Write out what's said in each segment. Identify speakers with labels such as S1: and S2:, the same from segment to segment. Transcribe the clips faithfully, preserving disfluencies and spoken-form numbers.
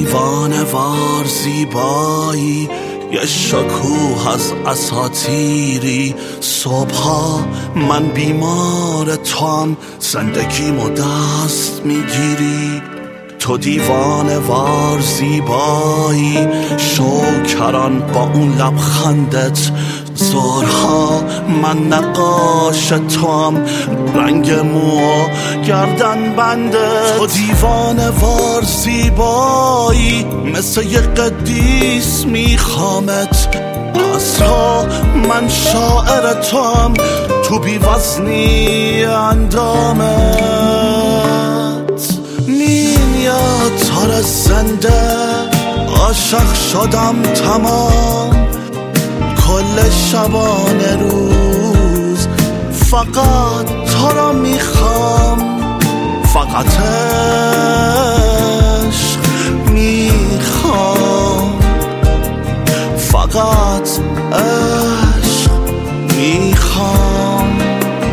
S1: دیوانه وار زیبایی، یه شکوه از اساطیری. صبحا من بیمار توام، زندگیمو دست میگیری. تو دیوانه وار زیبایی، شوکران با اون لبخندت. زورها من نقاش توام، رنگ مو گردن بنده. تو دیوانه وار زیبایی، مثل یه قدیس میخوامت. اصلا من شاعر توام، تو بی وزنی اندامت. میاد تار زنده، عاشق شدم تمام. کل شبانه روز فقط تو را میخوام، فقط عشق میخوام، فقط عشق میخوام.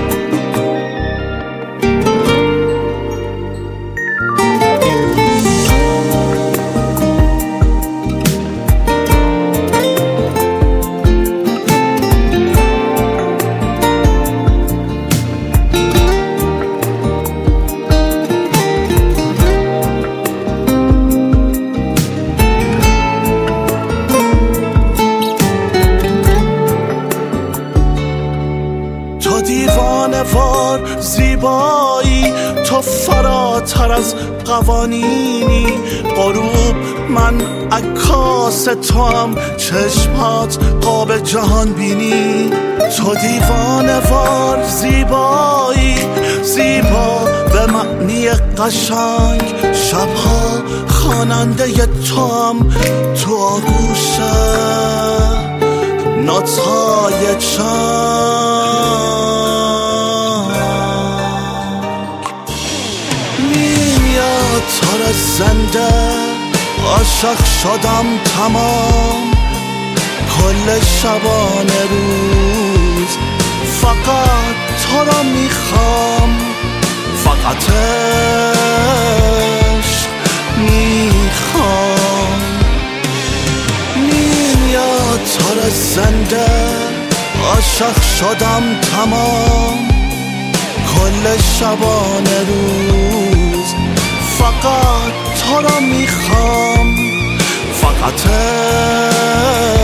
S1: تو دیوانه وار زیبایی، تو فراتر از قوانینی. غروب من عکاس توام، چشمات قاب جهان بینی. تو دیوانه وار زیبایی، زیبا به معنی قشنگ. شبها خواننده توام، تو آغوش نوت‌های چنگ. میاد تار زنده، عاشق شدم تمام. کل شبانه روز فقط تو را میخوام، فقط عشق میخوام. میاد تار زنده، عاشق شدم تمام. کل شبانه روز فقط تو را میخوام، فقط